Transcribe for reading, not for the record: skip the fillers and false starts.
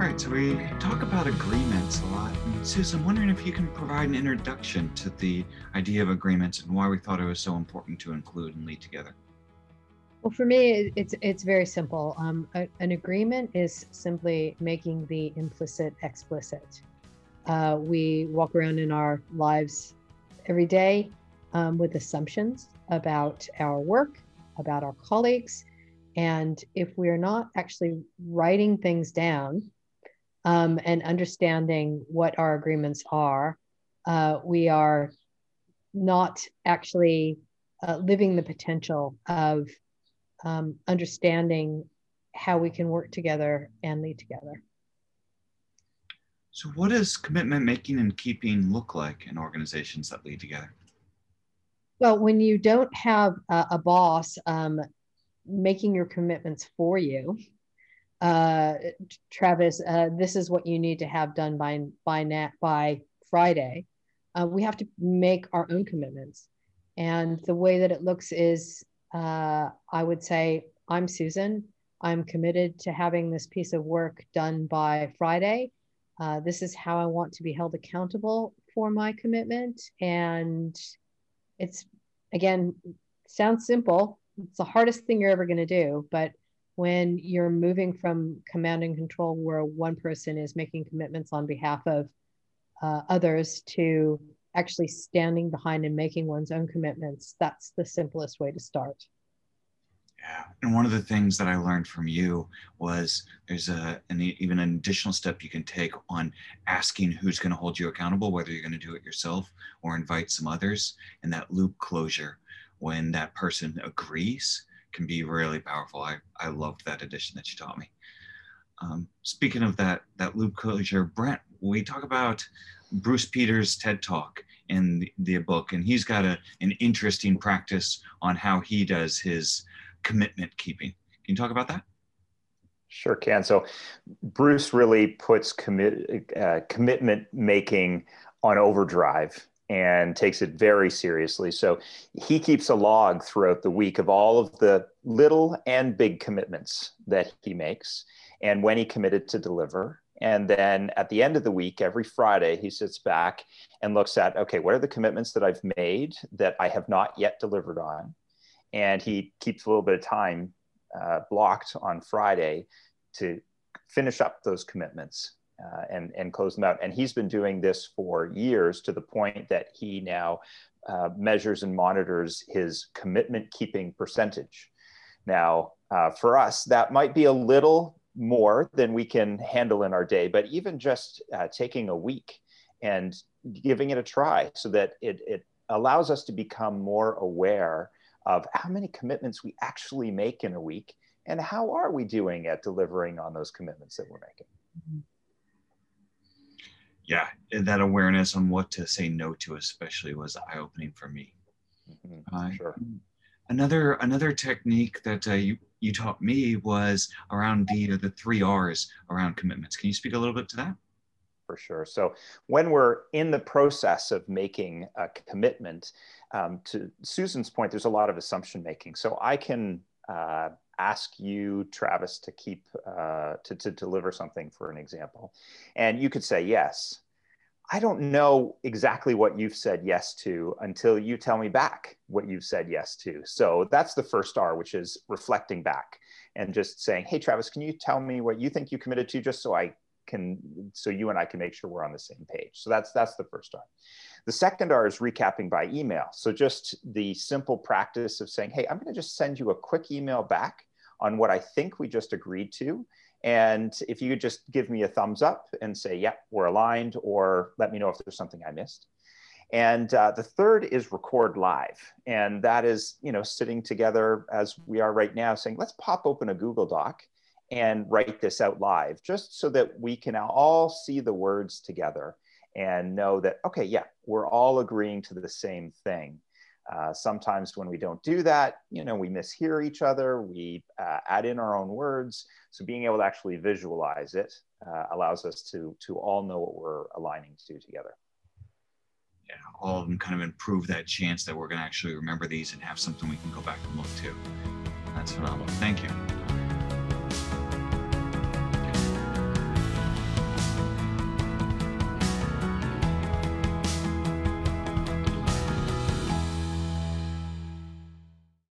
right, so we talk about agreements a lot. And Susan, I'm wondering if you can provide an introduction to the idea of agreements and why we thought it was so important to include and lead together. Well, for me, it's very simple. An agreement is simply making the implicit explicit. We walk around in our lives every day with assumptions about our work, about our colleagues, and if we're not actually writing things down and understanding what our agreements are, we are not actually living the potential of understanding how we can work together and lead together. So what does commitment making and keeping look like in organizations that lead together? Well, when you don't have a boss making your commitments for you, Travis, this is what you need to have done by Friday. We have to make our own commitments. And the way that it looks is, I would say, I'm Susan. I'm committed to having this piece of work done by Friday. This is how I want to be held accountable for my commitment. And it's, again, sounds simple. It's the hardest thing you're ever going to do. But when you're moving from command and control, where one person is making commitments on behalf of others, to actually standing behind and making one's own commitments, that's the simplest way to start. Yeah, and one of the things that I learned from you was there's even an additional step you can take on asking who's going to hold you accountable, whether you're going to do it yourself or invite some others. And that loop closure, when that person agrees, can be really powerful. I loved that addition that you taught me. Speaking of that loop closure, Brent, we talk about Bruce Peters' TED Talk in the book, and he's got an interesting practice on how he does his commitment keeping. Can you talk about that? Sure can. So Bruce really puts commitment making on overdrive and takes it very seriously. So he keeps a log throughout the week of all of the little and big commitments that he makes and when he committed to deliver. And then at the end of the week, every Friday, he sits back and looks at, okay, what are the commitments that I've made that I have not yet delivered on? And he keeps a little bit of time blocked on Friday to finish up those commitments and close them out. And he's been doing this for years, to the point that he now measures and monitors his commitment keeping percentage. Now, for us, that might be a little more than we can handle in our day, but even just taking a week and giving it a try, so that it allows us to become more aware of how many commitments we actually make in a week, and how are we doing at delivering on those commitments that we're making. Yeah, that awareness on what to say no to especially was eye-opening for me. Sure. Another technique that you taught me was around the 3 R's around commitments. Can you speak a little bit to that? For sure. So when we're in the process of making a commitment, to Susan's point, there's a lot of assumption making. So I can ask you, Travis, to to deliver something, for an example, and you could say yes. I don't know exactly what you've said yes to until you tell me back what you've said yes to. So that's the first R, which is reflecting back and just saying, hey, Travis, can you tell me what you think you committed to, just so you and I can make sure we're on the same page. So that's the first R. The second R is recapping by email. So just the simple practice of saying, hey, I'm going to just send you a quick email back on what I think we just agreed to. And if you could just give me a thumbs up and say, yep, we're aligned, or let me know if there's something I missed. And the third is record live. And that is, sitting together as we are right now, saying, let's pop open a Google Doc and write this out live, just so that we can all see the words together and know that, okay, yeah, we're all agreeing to the same thing. Sometimes when we don't do that, we mishear each other, we add in our own words. So being able to actually visualize it allows us to all know what we're aligning to do together. Yeah, all of them kind of improve that chance that we're going to actually remember these and have something we can go back and look to. That's phenomenal. Thank you.